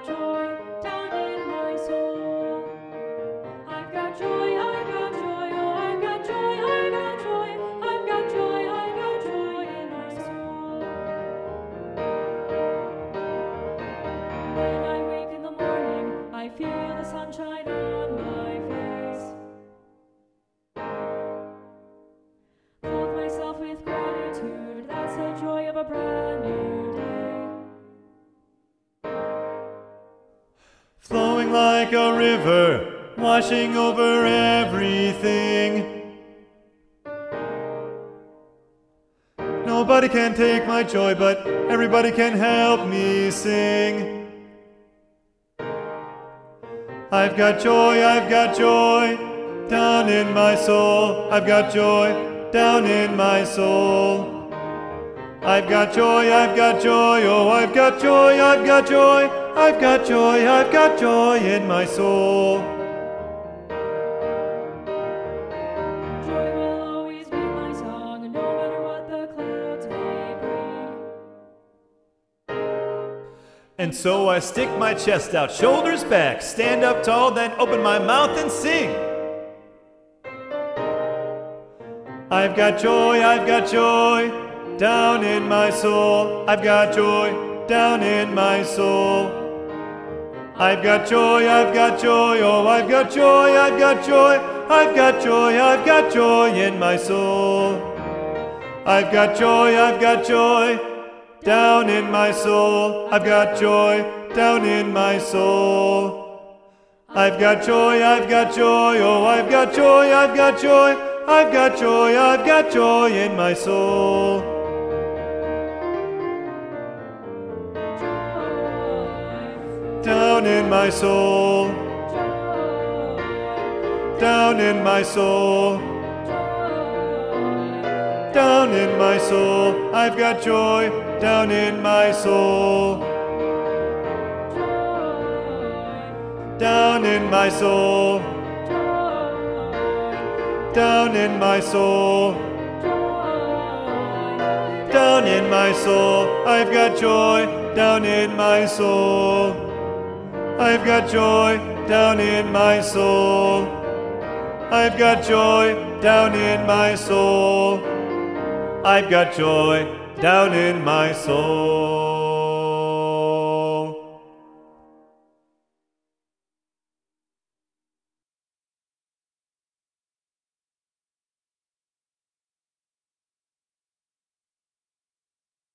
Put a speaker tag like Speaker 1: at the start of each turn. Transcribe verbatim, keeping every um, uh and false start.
Speaker 1: joy down in my soul. I've got joy, I've got joy, oh, I've got joy, I've got joy, I've got joy, I've got joy in my soul. When I wake in the morning, I feel the sunshine on my face. Clothe myself with gratitude, that's the joy of a brand new day.
Speaker 2: Flowing like a river, washing over everything. Nobody can take my joy, but everybody can help me sing. I've got joy, I've got joy, down in my soul. I've got joy, down in my soul. I've got joy, I've got joy, oh, I've got joy, I've got joy, I've got joy, I've got joy in my soul.
Speaker 1: Joy will always be my song, no matter what the clouds may bring.
Speaker 2: And so I stick my chest out, shoulders back, stand up tall, then open my mouth and sing. I've got joy, I've got joy, down in my soul. I've got joy, down in my soul. I've got joy, I've got joy, oh, I've got joy, I've got joy, I've got joy, I've got joy in my soul. I've got joy, I've got joy, down in my soul. I've got joy, down in my soul. I've got joy, I've got joy, oh, I've got joy, I've got joy, I've got joy, I've got joy in my soul. Down in my soul. Down in my soul. Down in my soul. I've got joy, down in my soul. Down in my soul. Down in my soul. Down in my soul. I've got joy, down in my soul. I've got joy, down in my soul. I've got joy, down in my soul. I've got joy, down in my soul.